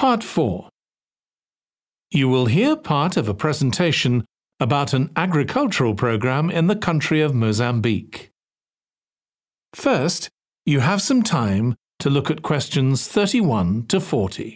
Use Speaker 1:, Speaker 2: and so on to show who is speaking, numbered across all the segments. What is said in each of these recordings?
Speaker 1: Part 4. You will hear part of a presentation about an agricultural program in the country of Mozambique. First, you have some time to look at questions 31 to 40.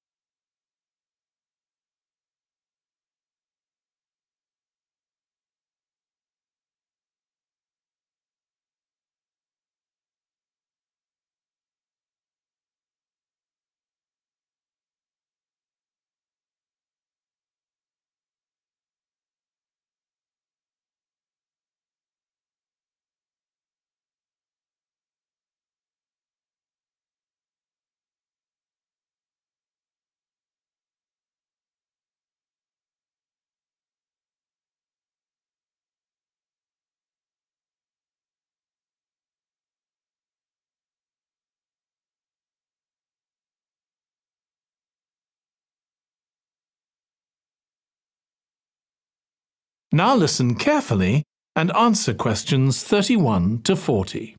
Speaker 1: Now listen carefully and answer questions 31 to 40.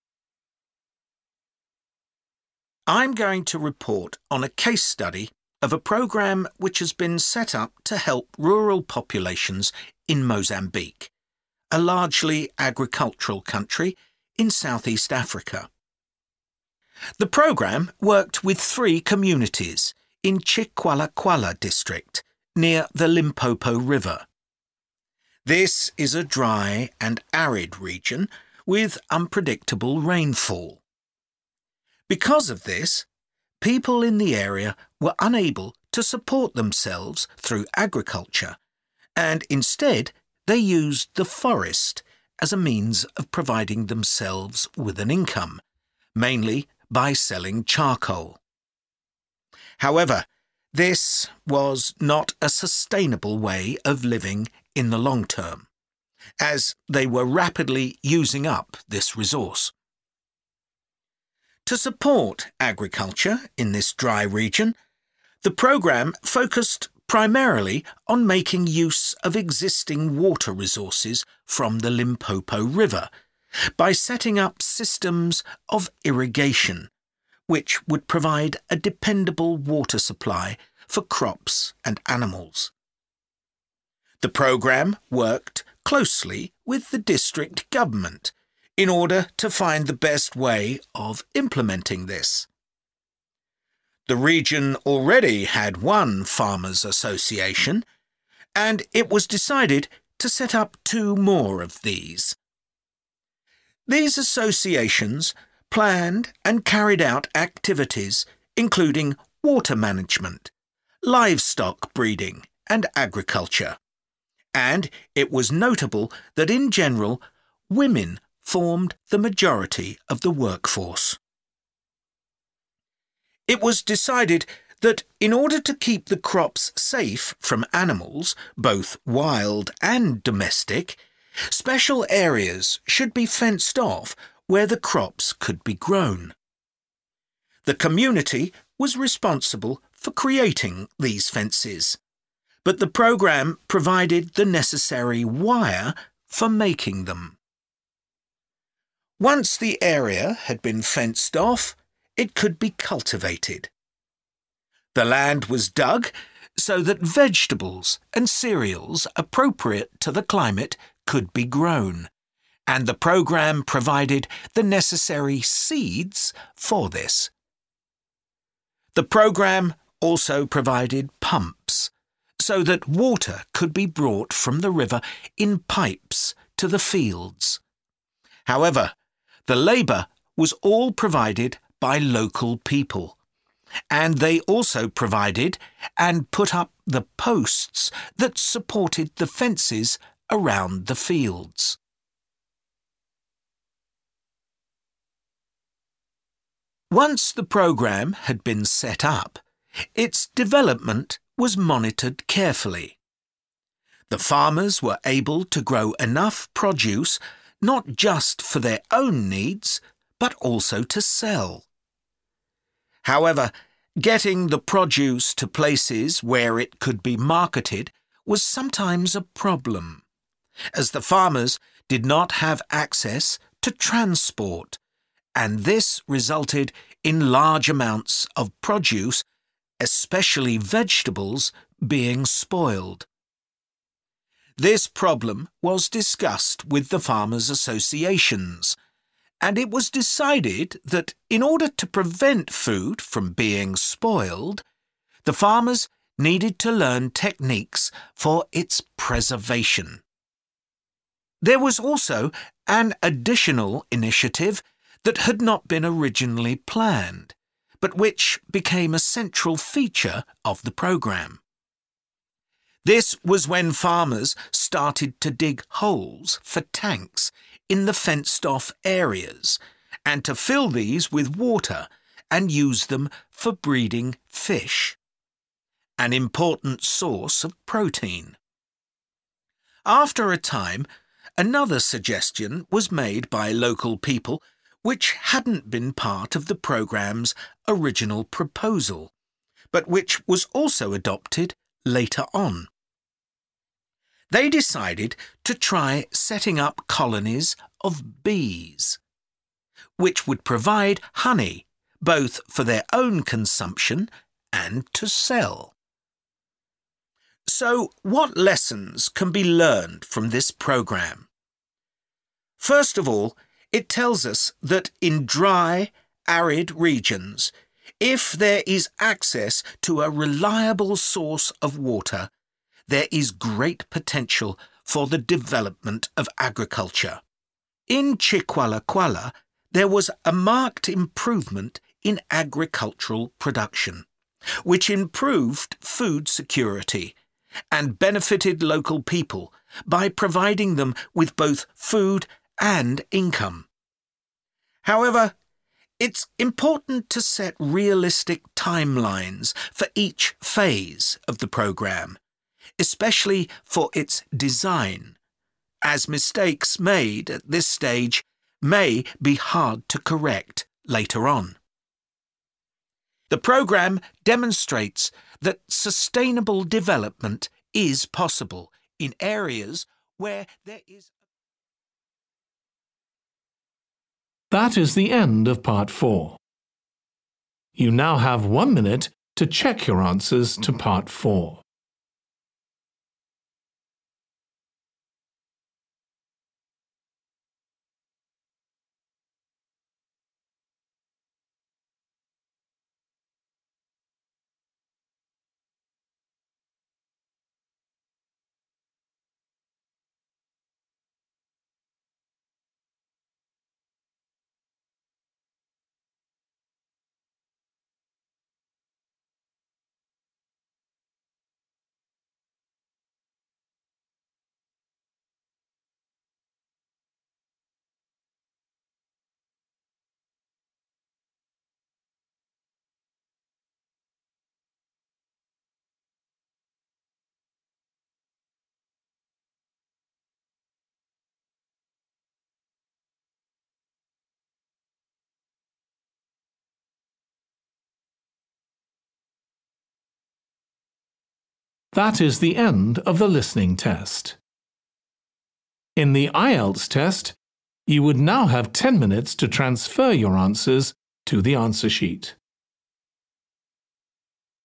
Speaker 2: I'm going to report on a case study of a program which has been set up to help rural populations in Mozambique, a largely agricultural country in Southeast Africa. The program worked with 3 communities in Chikwalakwala district near the Limpopo River. This is a dry and arid region with unpredictable rainfall. Because of this, people in the area were unable to support themselves through agriculture, and instead they used the forest as a means of providing themselves with an income, mainly by selling charcoal. However, this was not a sustainable way of living in the long term, as they were rapidly using up this resource. To support agriculture in this dry region, the program focused primarily on making use of existing water resources from the Limpopo River by setting up systems of irrigation, which would provide a dependable water supply for crops and animals. The program worked closely with the district government in order to find the best way of implementing this. The region already had one farmers' association, and it was decided to set up 2 more of these. These associations planned and carried out activities including water management, livestock breeding and agriculture. And it was notable that in general, women formed the majority of the workforce. It was decided that in order to keep the crops safe from animals, both wild and domestic, special areas should be fenced off where the crops could be grown. The community was responsible for creating these fences, but the program provided the necessary wire for making them. Once the area had been fenced off, it could be cultivated. The land was dug so that vegetables and cereals appropriate to the climate could be grown, and the program provided the necessary seeds for this. The program also provided pumps so that water could be brought from the river in pipes to the fields. However, the labour was all provided by local people, and they also provided and put up the posts that supported the fences around the fields. Once the program had been set up, its development was monitored carefully. The farmers were able to grow enough produce not just for their own needs, but also to sell. However, getting the produce to places where it could be marketed was sometimes a problem, as the farmers did not have access to transport, and this resulted in large amounts of produce especially vegetables, being spoiled. This problem was discussed with the farmers' associations, and it was decided that in order to prevent food from being spoiled, the farmers needed to learn techniques for its preservation. There was also an additional initiative that had not been originally planned, but which became a central feature of the programme. This was when farmers started to dig holes for tanks in the fenced-off areas and to fill these with water and use them for breeding fish, an important source of protein. After a time, another suggestion was made by local people which hadn't been part of the programme's original proposal, but which was also adopted later on. They decided to try setting up colonies of bees, which would provide honey both for their own consumption and to sell. So, what lessons can be learned from this programme? First of all, it tells us that in dry, arid regions, if there is access to a reliable source of water, there is great potential for the development of agriculture. In Chiqualaquala, there was a marked improvement in agricultural production, which improved food security and benefited local people by providing them with both food and income. However, it's important to set realistic timelines for each phase of the programme, especially for its design, as mistakes made at this stage may be hard to correct later on. The programme demonstrates that sustainable development is possible in areas where there is...
Speaker 1: That is the end of Part 4. You now have 1 minute to check your answers to Part 4. That is the end of the listening test. In the IELTS test, you would now have 10 minutes to transfer your answers to the answer sheet.